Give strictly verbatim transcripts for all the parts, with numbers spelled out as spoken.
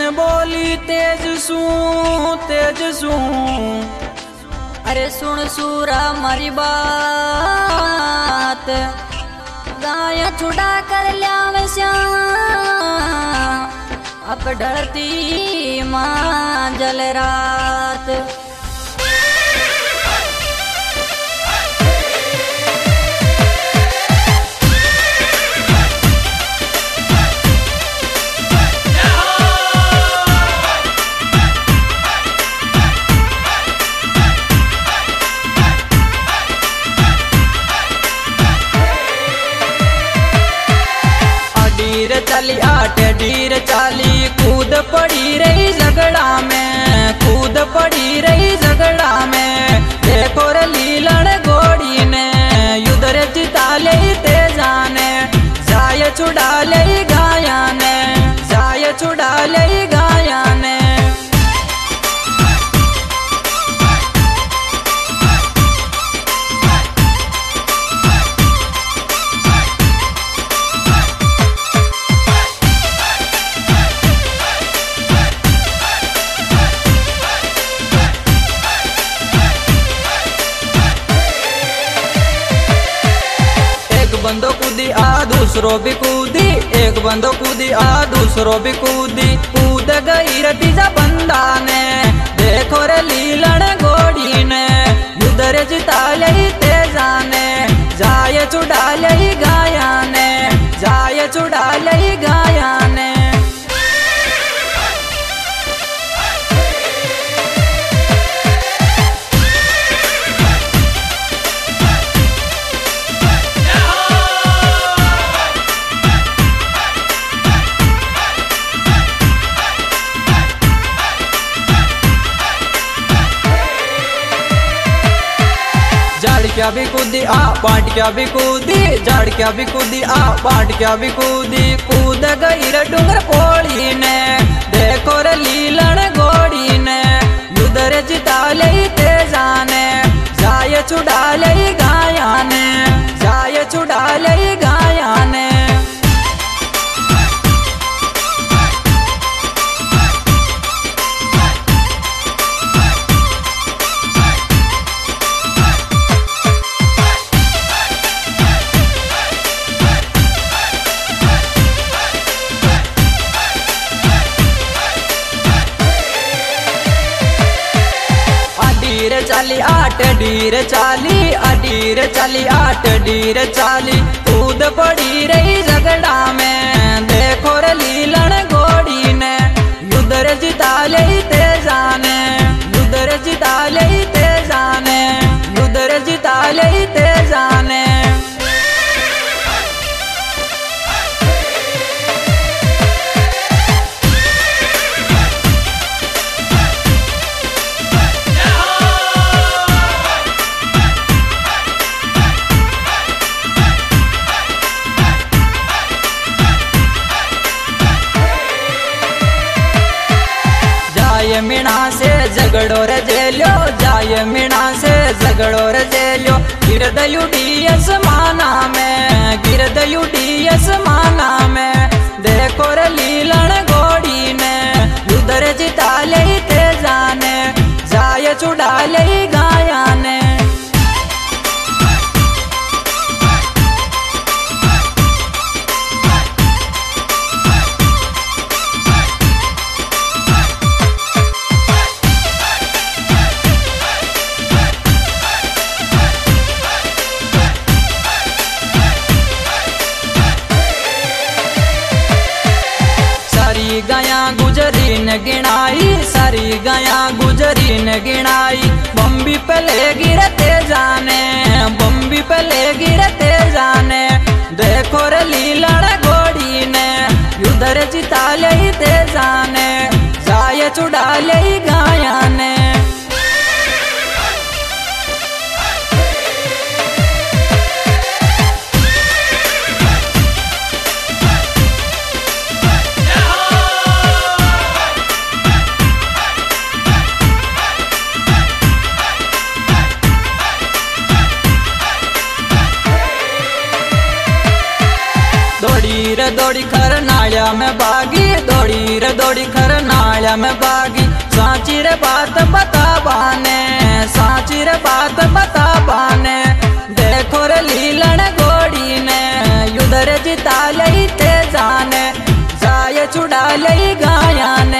बोली तेज सू तेज सू। अरे सुन सूरा मारी बात, गाय छुड़ा कर लिया श्याम, अब ढलती मां जल रात। चली आठ डीर चाली, कूद पड़ी रही झगड़ा में, कूद पड़ी रही झगड़ा में। देखो रे लीलन घोड़ी ने युद्ध जिता ले तेजा ने, जाय छुड़ा ले गाया ने, जाय छुड़ा ले गाया ने। बंदो कूदी आ दूसरो भी कूदी, एक बंदो कूदी आ दूसरो भी कूदी। कूद गई रे तीजा बंदा ने, देखो रे लीलन घोड़ी ने युद्ध रे जिता ले तेजा ने, जाय छुड़ा ले गाया ने, जाय छुड़ा ले गाया ने। क्या भी कूदी आ बाट क्या भी कूदी, झाड़ क्या भी कूदी आ बाट क्या भी कूदी। कूद गई रे डूंगर पोड़ी ने, देखो रे लीलन घोड़ी ने युद्ध रे जिता ले तेजा ने, जाय छुड़ा ले गाया ने, जाय छुड़ा ले गाया ने। चाली आठ डीर चाली, अडीर चाली आठ डीर चाली। कूद पड़ी रही झगड़ा में, देखो रे लीलन घोड़ी ने युद्ध रे जिता ले तेजा ने, युद्ध रे जिता ले तेजा ने, युद्ध रे जिता ले तेजा ने। जाय मीणा से झगड़ो रे जेलो, जाय मीणा से झगड़ो रे जेलो। गिरदयु डीएस माना में, गिरदयु डीएस माना में। देखो रे लीलन घोड़ी ने युद्ध रे जिता ले तेजा ने, जाय छुड़ा ले गाया ने। गया गुजरी न गिनाई, सारी गया गुजरी न गिनाई। बम्बी पले गिरते जाने, बम्बी पले गिरते जाने। देखो रे लीलन घोड़ी ने युद्ध रे जिता ले तेजा ने, जाय छुड़ा ले गाया ने। दौड़ी खर नालिया में बागी, दौड़ी रे दौड़ी खर नालिया में बागी। साची रे बात बता बाने, साची रे बात बता बाने। देखो रे लीलन घोड़ी ने युधर जिता लई ते जाने, जाय छुड़ा लई गाया ने।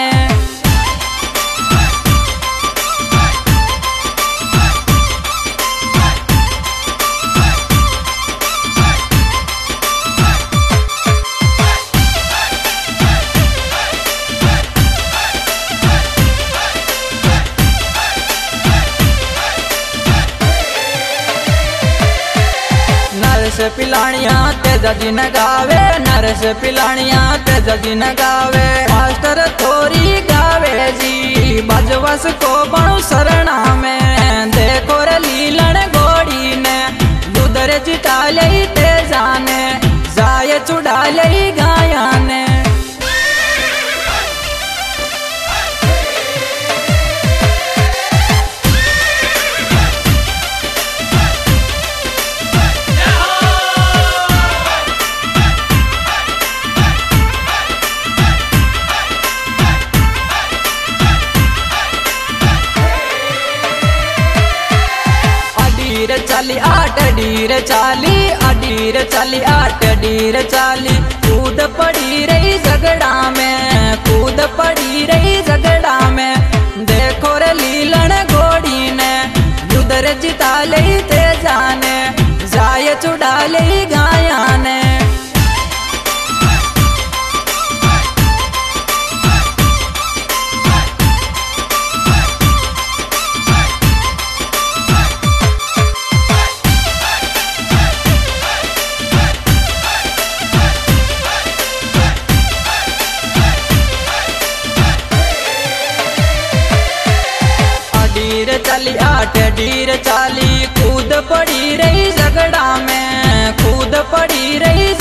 नरस पिलानिया तेजा जी न गावे, नरस पिलानिया तेजा जी न गावे। मास्टर थोरी गावे जी बजवस को बणु शरणा में। देखो रे लीलन घोड़ी ने युधर जिता लई ते जाने, जाय छुड़ा लई गाया ने। चाली आठ डीर चाली, अडीर चाली आठ डीर चाली। कूद पड़ी रही झगड़ा में, कूद पड़ी रही झगड़ा में। देखो रे लीलन घोड़ी ने युधर जिता लई ते जाने, जाय छुड़ा लई गाया ने। चाली आठ डीर चाली। कूद पड़ी रही झगड़ा में, कूद पड़ी रही